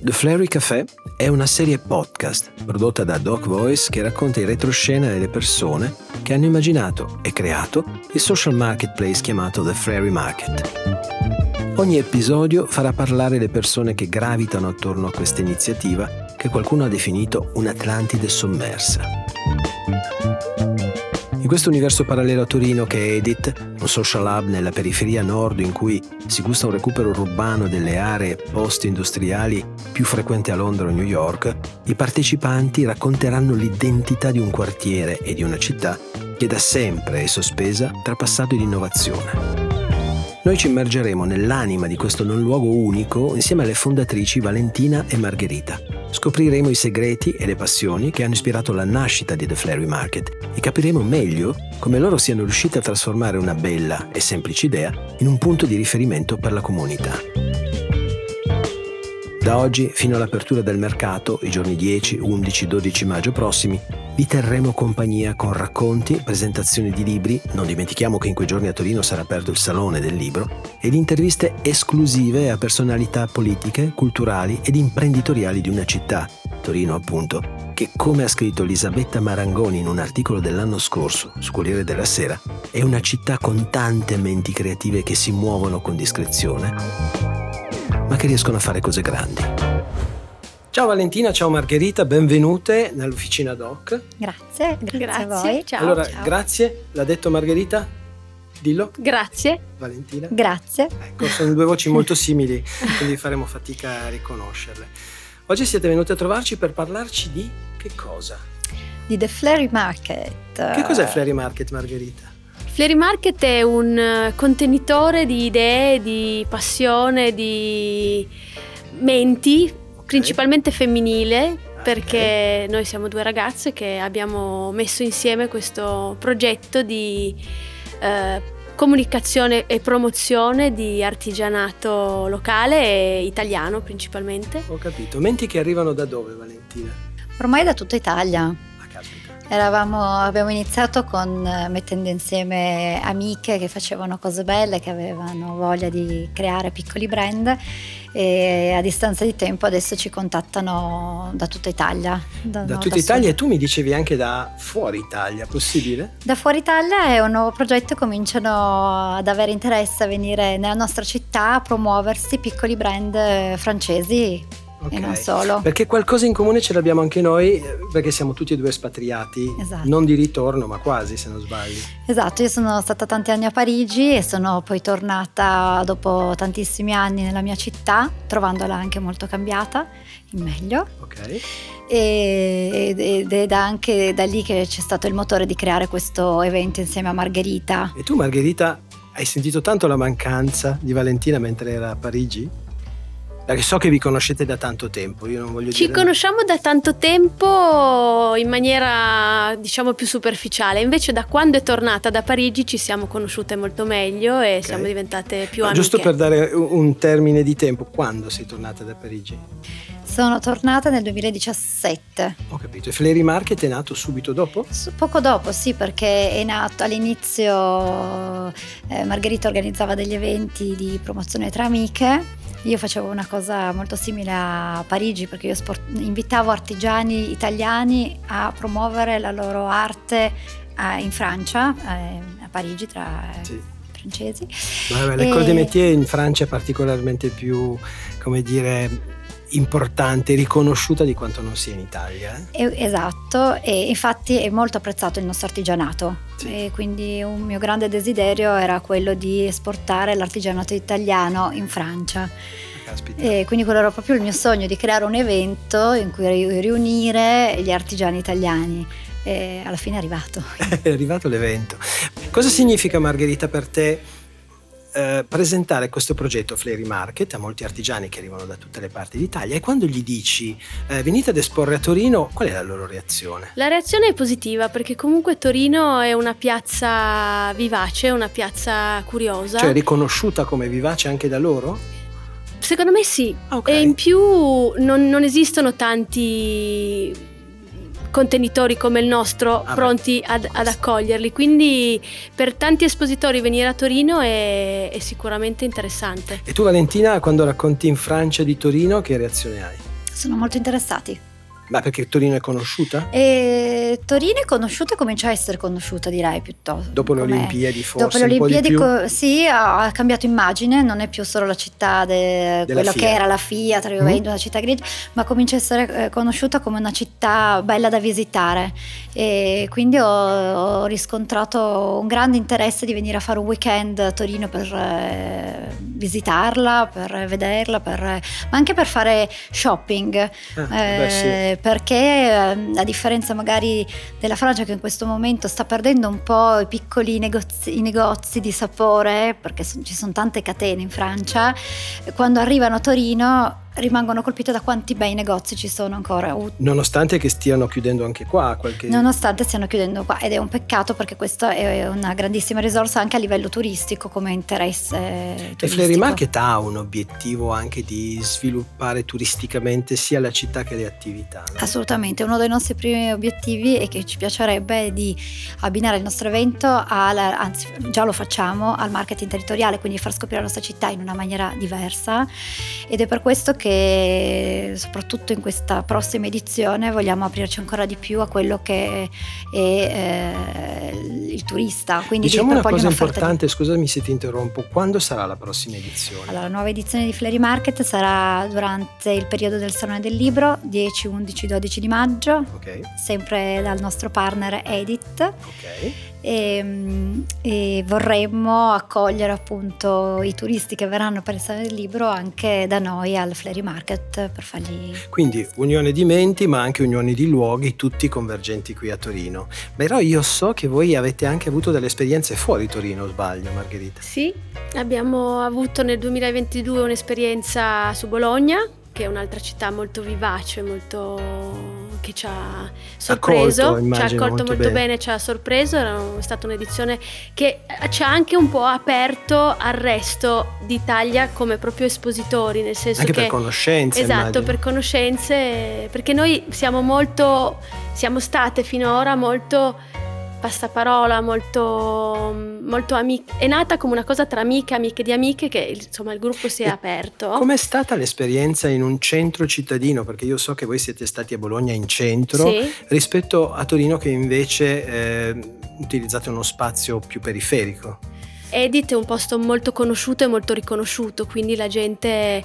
The Fleury Café è una serie podcast prodotta da Doc Voice che racconta in retroscena delle persone che hanno immaginato e creato il social marketplace chiamato The Fleury Market. Ogni episodio farà parlare le persone che gravitano attorno a questa iniziativa che qualcuno ha definito un'Atlantide sommersa. In questo universo parallelo a Torino che è Edit, un social hub nella periferia nord in cui si gusta un recupero urbano delle aree post-industriali più frequenti a Londra o New York, i partecipanti racconteranno l'identità di un quartiere e di una città che da sempre è sospesa tra passato ed innovazione. Noi ci immergeremo nell'anima di questo non luogo unico insieme alle fondatrici Valentina e Margherita. Scopriremo i segreti e le passioni che hanno ispirato la nascita di The Fleury Market e capiremo meglio come loro siano riusciti a trasformare una bella e semplice idea in un punto di riferimento per la comunità. Da oggi fino all'apertura del mercato, i giorni 10, 11, 12 maggio prossimi, vi terremo compagnia con racconti, presentazioni di libri, non dimentichiamo che in quei giorni a Torino sarà aperto il Salone del Libro, ed interviste esclusive a personalità politiche, culturali ed imprenditoriali di una città, Torino appunto, che come ha scritto Elisabetta Marangoni in un articolo dell'anno scorso su Corriere della Sera, è una città con tante menti creative che si muovono con discrezione, ma che riescono a fare cose grandi. Ciao Valentina, ciao Margherita, benvenute nell'Officina Doc. Grazie a voi. Ciao. Allora, ciao. Grazie, l'ha detto Margherita? Dillo. Grazie. Valentina? Grazie. Ecco, sono due voci molto simili, quindi faremo fatica a riconoscerle. Oggi siete venute a trovarci per parlarci di che cosa? Di The Fleury Market. Che cos'è Fleury Market, Margherita? Fleury Market è un contenitore di idee, di passione, di menti, principalmente femminile, perché noi siamo due ragazze che abbiamo messo insieme questo progetto di comunicazione e promozione di artigianato locale e italiano principalmente. Ho capito. Menti che arrivano da dove, Valentina? Ormai da tutta Italia. Caspita. Abbiamo iniziato mettendo insieme amiche che facevano cose belle, che avevano voglia di creare piccoli brand, e a distanza di tempo adesso ci contattano da tutta Italia. Da tutta Italia, e tu mi dicevi anche da fuori Italia, possibile? Da fuori Italia è un nuovo progetto, cominciano ad avere interesse a venire nella nostra città a promuoversi piccoli brand francesi. Okay. E non solo. Perché qualcosa in comune ce l'abbiamo anche noi, perché siamo tutti e due espatriati, esatto. Non di ritorno, ma quasi, se non sbaglio. Esatto, io sono stata tanti anni a Parigi e sono poi tornata dopo tantissimi anni nella mia città, trovandola anche molto cambiata, in meglio. Ok. Ed è anche da lì che c'è stato il motore di creare questo evento insieme a Margherita. E tu, Margherita, hai sentito tanto la mancanza di Valentina mentre era a Parigi? Perché so che vi conoscete da tanto tempo, io non voglio dire... Ci conosciamo da tanto tempo in maniera, diciamo, più superficiale, invece da quando è tornata da Parigi ci siamo conosciute molto meglio e siamo diventate più amiche. Giusto per dare un termine di tempo, quando sei tornata da Parigi? Sono tornata nel 2017. Ho capito. E Fleury Market è nato subito dopo? Poco dopo, sì, perché è nato all'inizio, Margherita organizzava degli eventi di promozione tra amiche. Io facevo una cosa molto simile a Parigi, perché io invitavo artigiani italiani a promuovere la loro arte in Francia, a Parigi, tra francesi. L'école des métiers in Francia è particolarmente più, come dire, importante, riconosciuta di quanto non sia in Italia. Esatto, e infatti è molto apprezzato il nostro artigianato, e quindi un mio grande desiderio era quello di esportare l'artigianato italiano in Francia. Caspita. E quindi quello era proprio il mio sogno, di creare un evento in cui riunire gli artigiani italiani, e alla fine è arrivato. È arrivato l'evento. Cosa significa, Margherita, per te presentare questo progetto Fleury Market a molti artigiani che arrivano da tutte le parti d'Italia, e quando gli dici venite ad esporre a Torino, qual è la loro reazione? La reazione è positiva, perché comunque Torino è una piazza vivace, una piazza curiosa. Cioè riconosciuta come vivace anche da loro? Secondo me sì. Okay. E in più non esistono tanti contenitori come il nostro pronti ad accoglierli, quindi per tanti espositori venire a Torino è sicuramente interessante. E tu, Valentina, quando racconti in Francia di Torino, che reazione hai? Sono molto interessati. Ma perché Torino è conosciuta? E Torino è conosciuta e comincia a essere conosciuta, direi, piuttosto. Dopo le Olimpiadi forse dopo le un po' di Olimpiadi più? sì, ha cambiato immagine, non è più solo la città quello Fiat. che era la Fiat, la Juventus, una città grigia, ma comincia a essere conosciuta come una città bella da visitare, e quindi ho riscontrato un grande interesse di venire a fare un weekend a Torino per visitarla, per vederla, ma anche per fare shopping. Sì. Perché a differenza magari della Francia, che in questo momento sta perdendo un po' i piccoli negozi di sapore, perché ci sono tante catene in Francia, quando arrivano a Torino rimangono colpite da quanti bei negozi ci sono ancora. Nonostante che stiano chiudendo anche qua Nonostante stiano chiudendo qua, ed è un peccato, perché questa è una grandissima risorsa anche a livello turistico, come interesse turistico. E Flery Market ha un obiettivo anche di sviluppare turisticamente sia la città che le attività, no? Assolutamente, uno dei nostri primi obiettivi è che ci piacerebbe di abbinare il nostro evento anzi già lo facciamo, al marketing territoriale, quindi far scoprire la nostra città in una maniera diversa, ed è per questo che soprattutto in questa prossima edizione vogliamo aprirci ancora di più a quello che è il turista. Quindi diciamo una cosa importante, scusami se ti interrompo, quando sarà la prossima edizione? Allora, la nuova edizione di Flery Market sarà durante il periodo del Salone del Libro, 10, 11, 12 di maggio, sempre dal nostro partner Edit. E vorremmo accogliere appunto i turisti che verranno per il Salone del Libro anche da noi al Flery Market, per fargli... Quindi unione di menti, ma anche unione di luoghi, tutti convergenti qui a Torino. Però io so che voi avete anche avuto delle esperienze fuori Torino, o sbaglio, Margherita? Sì, abbiamo avuto nel 2022 un'esperienza su Bologna, che è un'altra città molto vivace, che ci ha sorpreso, ci ha accolto molto bene, ci ha sorpreso. È stata un'edizione che ci ha anche un po' aperto al resto d'Italia come proprio espositori, nel senso anche che per conoscenze. Esatto, immagino. Per conoscenze, perché noi siamo state finora molto passaparola, molto amiche. È nata come una cosa tra amiche di amiche, che insomma il gruppo si è aperto. Com'è stata l'esperienza in un centro cittadino? Perché io so che voi siete stati a Bologna in centro, sì, rispetto a Torino, che invece utilizzate uno spazio più periferico. Edit è un posto molto conosciuto e molto riconosciuto, quindi la gente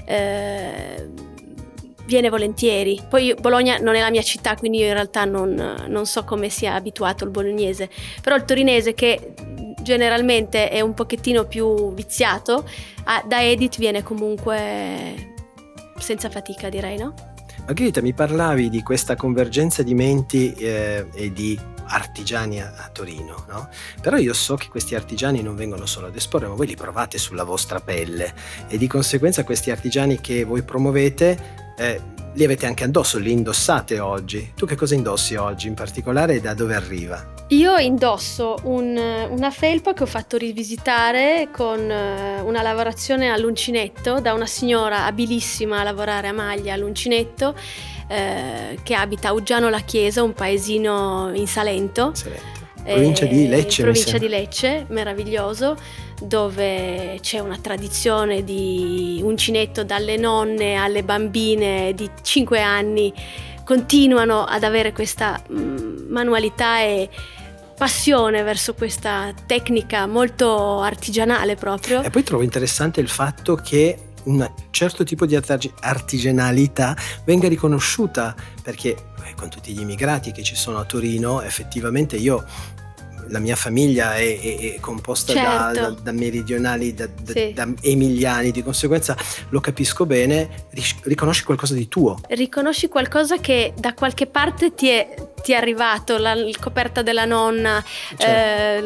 viene volentieri. Poi Bologna non è la mia città, quindi io in realtà non so come sia abituato il bolognese, però il torinese, che generalmente è un pochettino più viziato, da Edit viene comunque senza fatica, direi, no? Margherita, mi parlavi di questa convergenza di menti e di artigiani a Torino, no? Però io so che questi artigiani non vengono solo ad esporre, ma voi li provate sulla vostra pelle, e di conseguenza questi artigiani che voi promuovete li avete anche addosso, li indossate oggi. Tu che cosa indossi oggi in particolare e da dove arriva? Io indosso una felpa che ho fatto rivisitare con una lavorazione all'uncinetto da una signora abilissima a lavorare a maglia all'uncinetto, che abita a Uggiano la Chiesa, un paesino in Salento. Provincia di Lecce. Provincia di Lecce, meraviglioso, dove c'è una tradizione di uncinetto, dalle nonne alle bambine di 5 anni continuano ad avere questa manualità e passione verso questa tecnica molto artigianale proprio. E poi trovo interessante il fatto che un certo tipo di artigianalità venga riconosciuta, perché con tutti gli immigrati che ci sono a Torino, effettivamente la mia famiglia è composta certo. da meridionali, sì. da emiliani, di conseguenza lo capisco bene. Riconosci qualcosa di tuo. Riconosci qualcosa che da qualche parte ti è arrivato, la coperta della nonna, certo.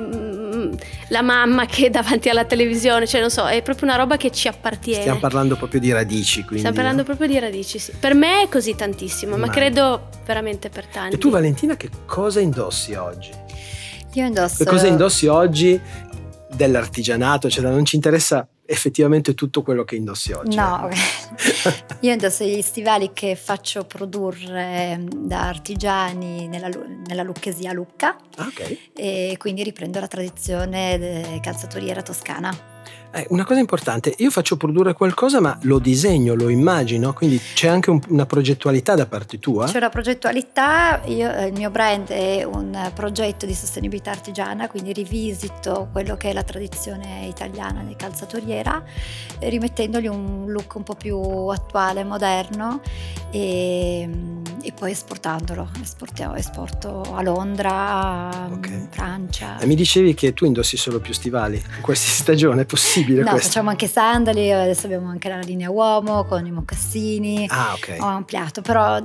La mamma che è davanti alla televisione, cioè non so, è proprio una roba che ci appartiene. Stiamo parlando proprio di radici, quindi. Stiamo parlando proprio di radici, sì. Per me è così tantissimo, ma credo veramente per tanti. E tu, Valentina, che cosa indossi oggi? Io indosso... Che cosa indossi oggi dell'artigianato? Cioè, non ci interessa effettivamente tutto quello che indossi oggi. No, io indosso gli stivali che faccio produrre da artigiani nella Lucchesia Lucca. Ok. E quindi riprendo la tradizione calzaturiera toscana. Una cosa importante, io faccio produrre qualcosa ma lo disegno, lo immagino, quindi c'è anche una progettualità da parte tua? C'è una progettualità, il mio brand è un progetto di sostenibilità artigiana, quindi rivisito quello che è la tradizione italiana di calzatoriera, rimettendogli un look un po' più attuale, moderno e poi esportandolo. Esporto a Londra, Ok. Francia. Mi dicevi che tu indossi solo più stivali in questa stagione, è possibile No, questo? facciamo anche sandali, adesso abbiamo anche la linea uomo con i mocassini. Ah, ok. Ho ampliato, però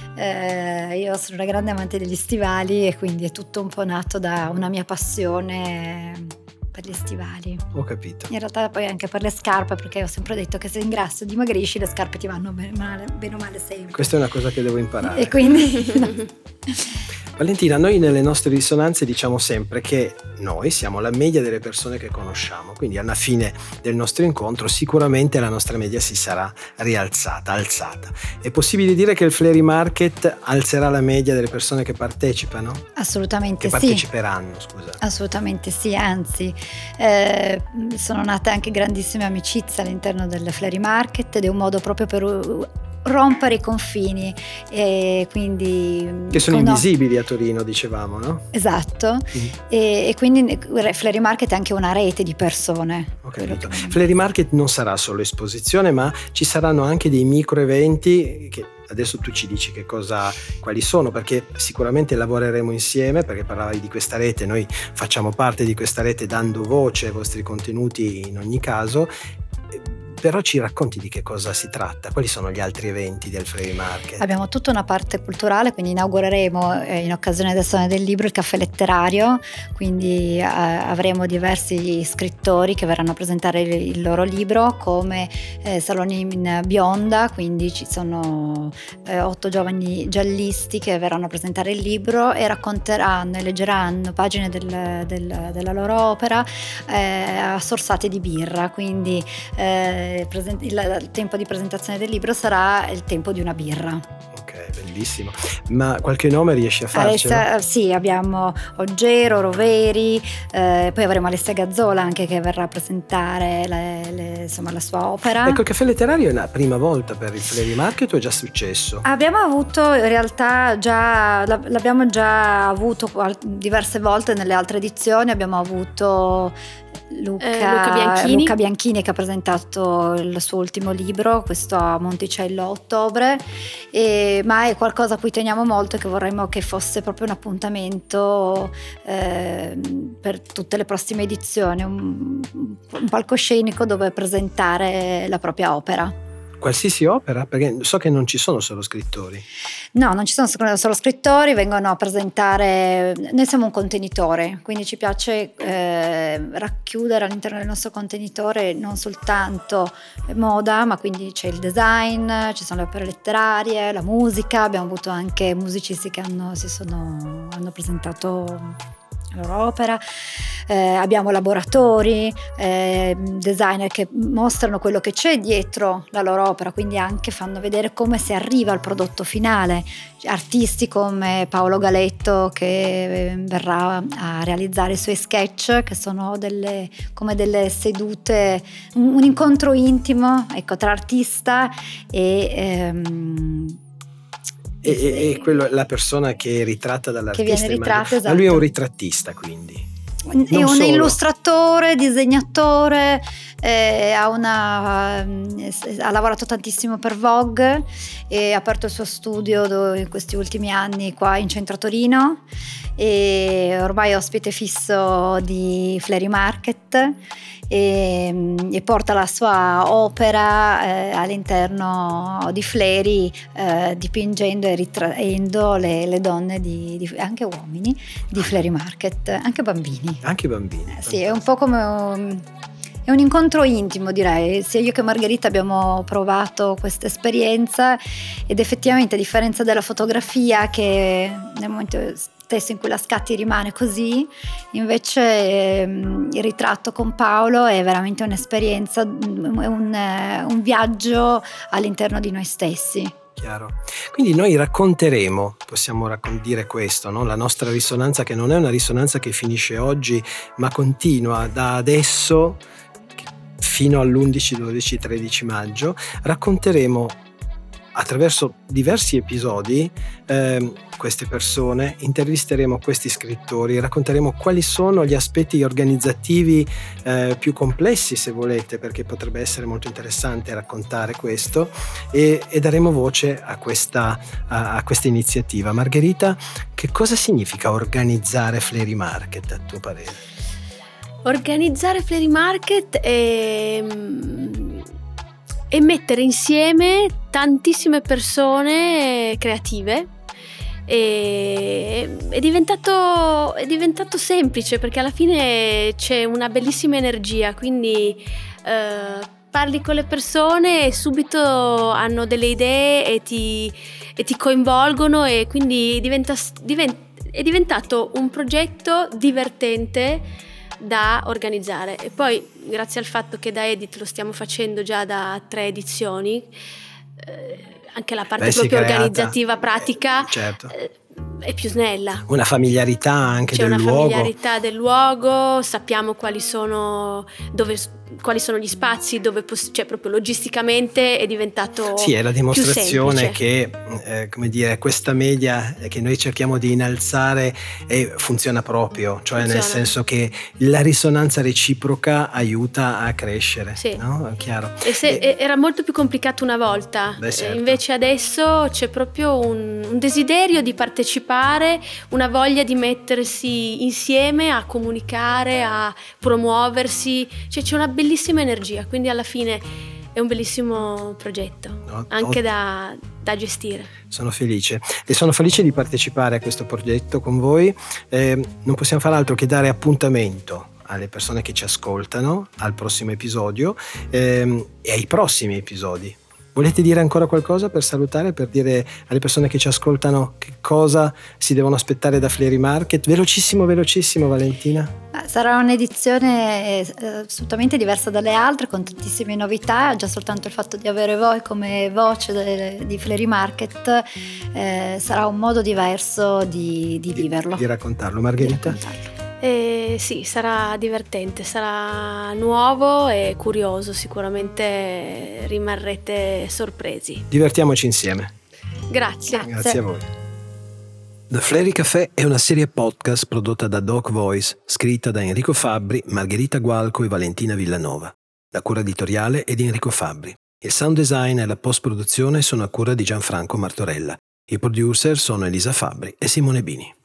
io sono una grande amante degli stivali e quindi è tutto un po' nato da una mia passione per gli stivali. Ho capito. In realtà poi anche per le scarpe, perché ho sempre detto che se ingrassi o dimagrisci le scarpe ti vanno bene o male sempre. Questa è una cosa che devo imparare. E quindi Valentina, noi nelle nostre risonanze diciamo sempre che noi siamo la media delle persone che conosciamo, quindi alla fine del nostro incontro sicuramente la nostra media si sarà alzata. È possibile dire che il Fleury Market alzerà la media delle persone che partecipano? assolutamente Che sì. parteciperanno, scusa. Assolutamente sì, anzi sono nate anche grandissime amicizie all'interno del Fleury Market ed è un modo proprio per rompere i confini e quindi Che sono invisibili a Torino, dicevamo, no? Esatto. E quindi il Fleury Market è anche una rete di persone. Ho capito. Fleury Market non sarà solo esposizione, ma ci saranno anche dei micro eventi che adesso tu ci dici quali sono, perché sicuramente lavoreremo insieme, perché parlavi di questa rete, noi facciamo parte di questa rete dando voce ai vostri contenuti in ogni caso. Però ci racconti di che cosa si tratta? Quali sono gli altri eventi del Fleury Market? Abbiamo tutta una parte culturale, quindi inaugureremo in occasione del Salone del Libro il caffè letterario, quindi avremo diversi scrittori che verranno a presentare il loro libro, come saloni in bionda, quindi ci sono 8 giovani giallisti che verranno a presentare il libro e racconteranno e leggeranno pagine della loro opera assorsate di birra, quindi il tempo di presentazione del libro sarà il tempo di una birra. Ok, bellissimo. Ma qualche nome riesci a farcelo? Sì, abbiamo Oggero, Roveri, poi avremo Alessia Gazzola anche che verrà a presentare la sua opera. Ecco, il caffè letterario è la prima volta per il Fleury Market o è già successo? Abbiamo avuto in realtà l'abbiamo già avuto diverse volte nelle altre edizioni. Abbiamo avuto Luca Bianchini che ha presentato il suo ultimo libro, questo a Monticello a ottobre, ma è qualcosa a cui teniamo molto e che vorremmo che fosse proprio un appuntamento per tutte le prossime edizioni, un palcoscenico dove presentare la propria opera. Qualsiasi opera? Perché so che non ci sono solo scrittori. No, non ci sono solo scrittori, vengono a presentare. Noi siamo un contenitore, quindi ci piace racchiudere all'interno del nostro contenitore non soltanto moda, ma quindi c'è il design, ci sono le opere letterarie, la musica. Abbiamo avuto anche musicisti che hanno presentato la loro opera, abbiamo laboratori, designer che mostrano quello che c'è dietro la loro opera, quindi anche fanno vedere come si arriva al prodotto finale, artisti come Paolo Galetto che verrà a realizzare i suoi sketch che sono come delle sedute, un incontro intimo, ecco, tra artista E quello, la persona che è ritratta dall'artista, che viene ritratta, esatto. Ma lui è un ritrattista, quindi è un illustratore, disegnatore, ha lavorato tantissimo per Vogue e ha aperto il suo studio in questi ultimi anni qua in centro a Torino e ormai è ospite fisso di Fleury Market e porta la sua opera all'interno di Fleury, dipingendo e ritraendo le donne anche uomini di Fleury Market, anche bambini. Anche bambini. Sì, è un po' come è un incontro intimo, direi. Sia io che Margherita abbiamo provato questa esperienza ed effettivamente, a differenza della fotografia che nel momento stesso in cui la scatti rimane così, invece il ritratto con Paolo è veramente un'esperienza, un viaggio all'interno di noi stessi. Chiaro. Quindi noi racconteremo, possiamo dire questo, no? La nostra risonanza, che non è una risonanza che finisce oggi, ma continua da adesso, fino all'11, 12, 13 maggio racconteremo attraverso diversi episodi queste persone, intervisteremo questi scrittori, racconteremo quali sono gli aspetti organizzativi più complessi, se volete, perché potrebbe essere molto interessante raccontare questo, e daremo voce a questa iniziativa. Margherita, che cosa significa organizzare Flery Market a tuo parere? Organizzare Flery Market è mettere insieme tantissime persone creative. È diventato semplice, perché alla fine c'è una bellissima energia, quindi parli con le persone e subito hanno delle idee e ti coinvolgono, e quindi è diventato un progetto divertente da organizzare. E poi, grazie al fatto che da Edit lo stiamo facendo già da 3 edizioni, anche la parte proprio organizzativa, pratica, certo, è più snella. Una familiarità anche C'è del luogo. C'è una familiarità del luogo, sappiamo quali sono gli spazi, dove cioè proprio logisticamente è diventato sì, è la dimostrazione che come dire, questa media che noi cerchiamo di innalzare funziona proprio, cioè nel senso che la risonanza reciproca aiuta a crescere, sì. No? È chiaro. Era molto più complicato una volta. Certo. Invece adesso c'è proprio un desiderio di partecipare, una voglia di mettersi insieme a comunicare, a promuoversi, cioè c'è una bellissima energia, quindi alla fine è un bellissimo progetto, anche da gestire. Sono felice di partecipare a questo progetto con voi. Non possiamo fare altro che dare appuntamento alle persone che ci ascoltano al prossimo episodio e ai prossimi episodi. Volete dire ancora qualcosa per salutare, per dire alle persone che ci ascoltano che cosa si devono aspettare da Flery Market? Velocissimo, Valentina. Sarà un'edizione assolutamente diversa dalle altre, con tantissime novità. Già soltanto il fatto di avere voi come voce di Flery Market sarà un modo diverso di viverlo. Di raccontarlo. Margherita? Sì, sarà divertente, sarà nuovo e curioso, sicuramente rimarrete sorpresi. Divertiamoci insieme. Grazie a voi. The Flery Café è una serie podcast prodotta da Doc Voice, scritta da Enrico Fabbri, Margherita Gualco e Valentina Villanova. La cura editoriale è di Enrico Fabbri. Il sound design e la post-produzione sono a cura di Gianfranco Martorella. I producer sono Elisa Fabbri e Simone Bini.